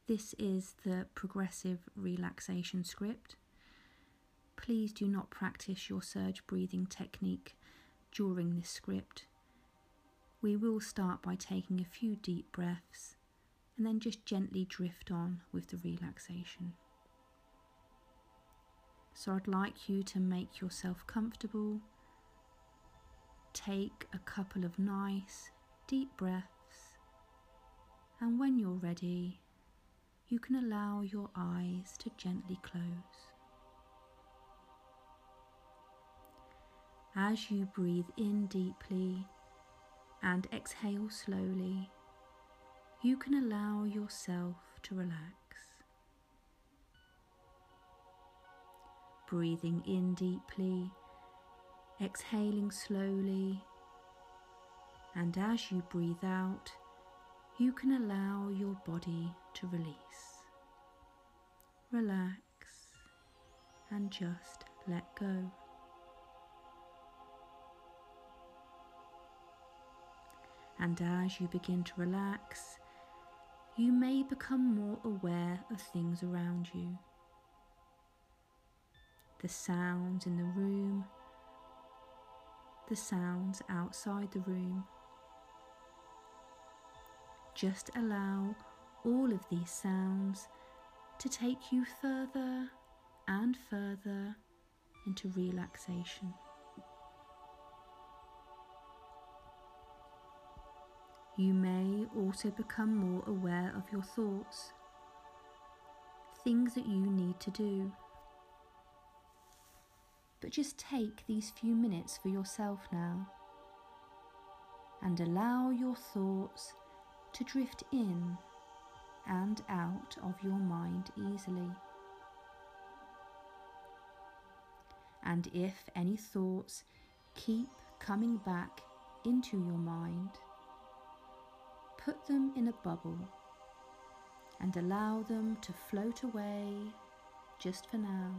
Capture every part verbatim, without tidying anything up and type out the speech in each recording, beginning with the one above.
This is the progressive relaxation script. Please do not practice your surge breathing technique during this script. We will start by taking a few deep breaths and then just gently drift on with the relaxation. So I'd like you to make yourself comfortable. Take a couple of nice deep breaths, and when you're ready, you can allow your eyes to gently close. As you breathe in deeply and exhale slowly, you can allow yourself to relax. Breathing in deeply, exhaling slowly, and as you breathe out, you can allow your body to release. Relax and just let go. And as you begin to relax, you may become more aware of things around you. The sounds in the room, the sounds outside the room. Just allow all of these sounds to take you further and further into relaxation. You may also become more aware of your thoughts, things that you need to do. But just take these few minutes for yourself now and allow your thoughts to drift in and out of your mind easily. And if any thoughts keep coming back into your mind, put them in a bubble and allow them to float away just for now.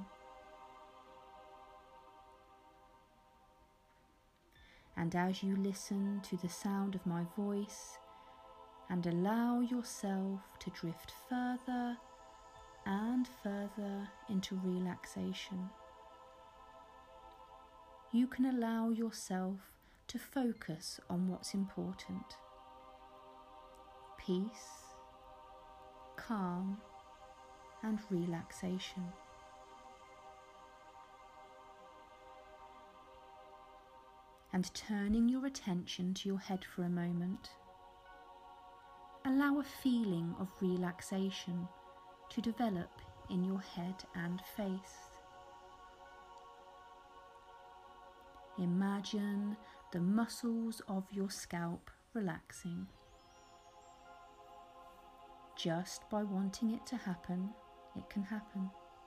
And as you listen to the sound of my voice and allow yourself to drift further and further into relaxation, you can allow yourself to focus on what's important. Peace, calm, and relaxation. And turning your attention to your head for a moment, allow a feeling of relaxation to develop in your head and face. Imagine the muscles of your scalp relaxing. Just by wanting it to happen, it can happen.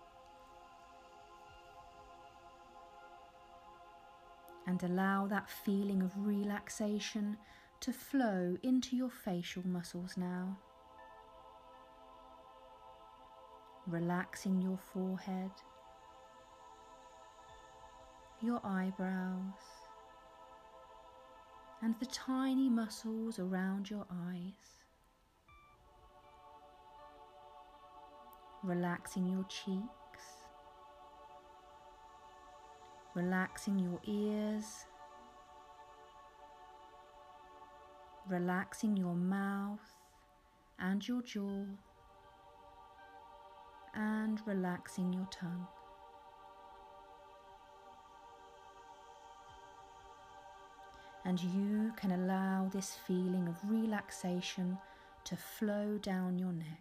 And allow that feeling of relaxation to flow into your facial muscles now. Relaxing your forehead, your eyebrows, and the tiny muscles around your eyes. Relaxing your cheeks, relaxing your ears, relaxing your mouth and your jaw, and relaxing your tongue. And you can allow this feeling of relaxation to flow down your neck.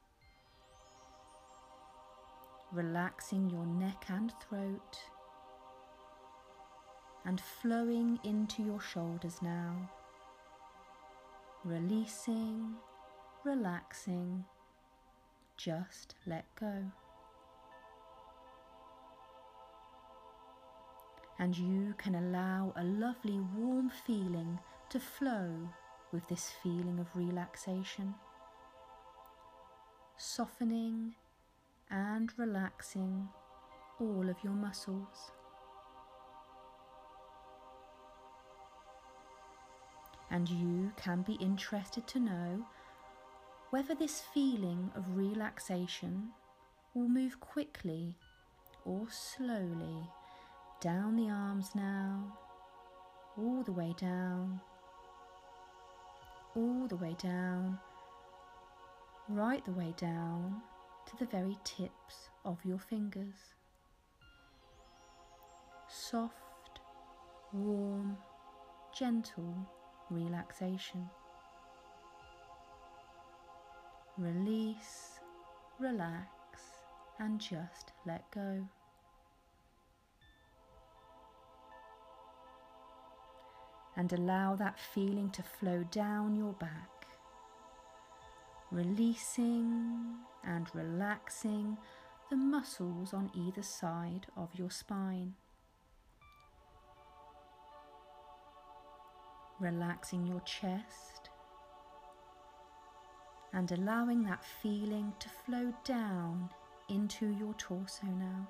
Relaxing your neck and throat, and flowing into your shoulders now. Releasing, relaxing, just let go. And you can allow a lovely warm feeling to flow with this feeling of relaxation, softening and relaxing all of your muscles. And you can be interested to know Whether this feeling of relaxation will move quickly or slowly down the arms now, all the way down, all the way down, right the way down to the very tips of your fingers. Soft, warm, gentle relaxation. Release, relax, and just let go. And allow that feeling to flow down your back, releasing and relaxing the muscles on either side of your spine. Relaxing your chest and allowing that feeling to flow down into your torso now.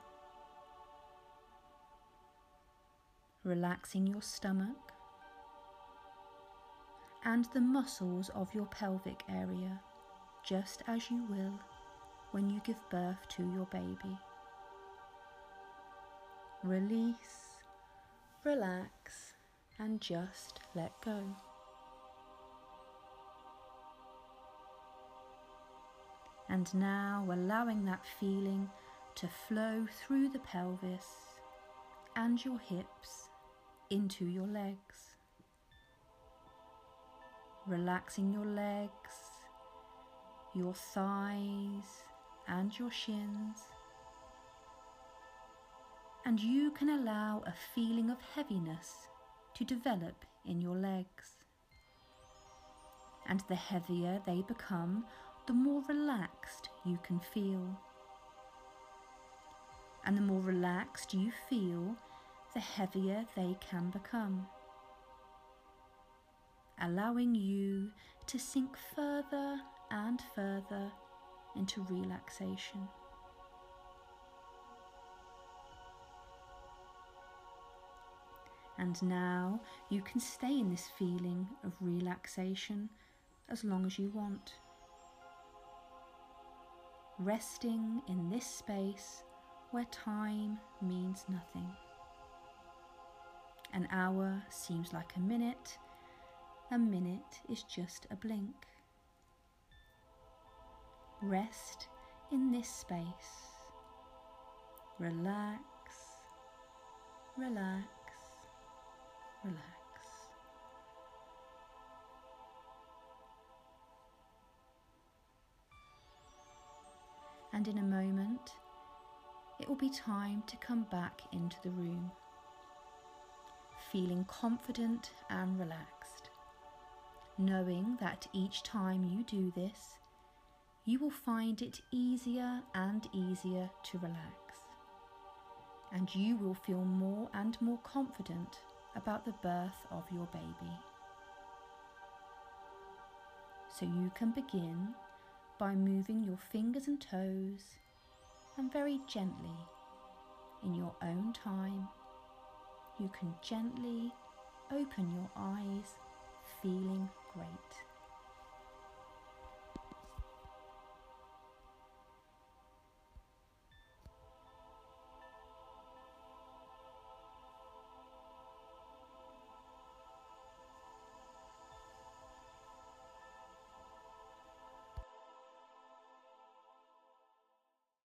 Relaxing your stomach and the muscles of your pelvic area, just as you will when you give birth to your baby. Release, relax, and just let go. And now allowing that feeling to flow through the pelvis and your hips into your legs. Relaxing your legs, your thighs and your shins. And you can allow a feeling of heaviness to develop in your legs. And the heavier they become, the more relaxed you can feel. And the more relaxed you feel, the heavier they can become, allowing you to sink further and further into relaxation. And now you can stay in this feeling of relaxation as long as you want, resting in this space where time means nothing. An hour seems like a minute, a minute is just a blink. Rest in this space. Relax, relax, relax. And in a moment, it will be time to come back into the room, feeling confident and relaxed, knowing that each time you do this, you will find it easier and easier to relax, and you will feel more and more confident about the birth of your baby. So you can begin by moving your fingers and toes, and very gently, in your own time, you can gently open your eyes, feeling great.